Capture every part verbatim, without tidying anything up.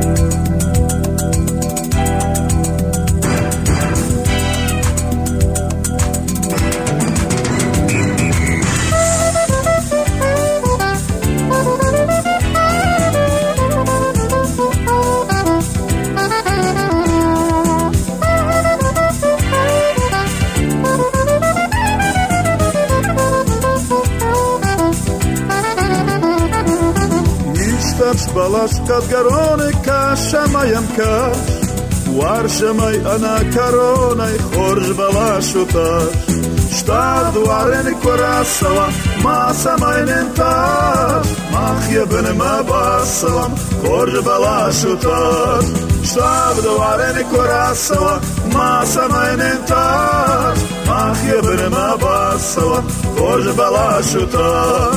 Balash kat garone ka shamayam ka war shamay ana karone khorj balash utar shtad waren korasava ma samainen ta ma khibn ma basavam khorj balash utar shtad waren korasava ma samainen ta ma khibn ma basavam khorj balash utar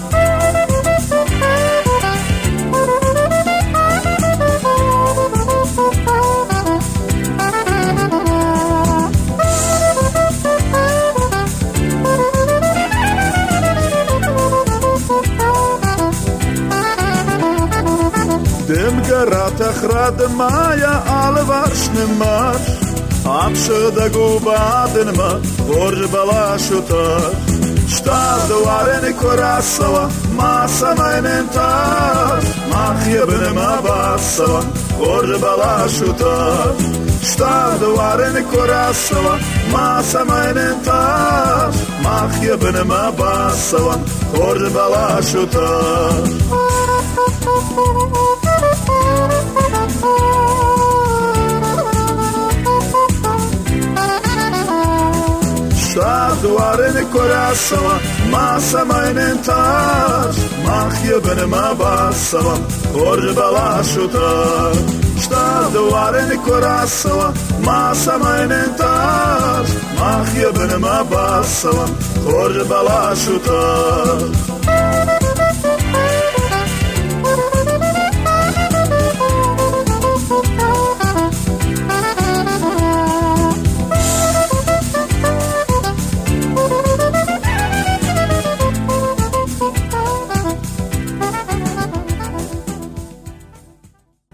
Dem gerat achrad maya alvars nemar Amshda gubaden ma vorj balashutar Shtad waren korasava ma samainen tar Ma khibn ma basava vorj balashutar Shtad waren korasava ma samainen tar Ma khibn ma basava vorj balashutar Shtad waren korasava ma samainen tar ma khibn ma basava vorj balashutar Shtad waren korasava ma samainen tar ma khibn ma basava vorj balashutar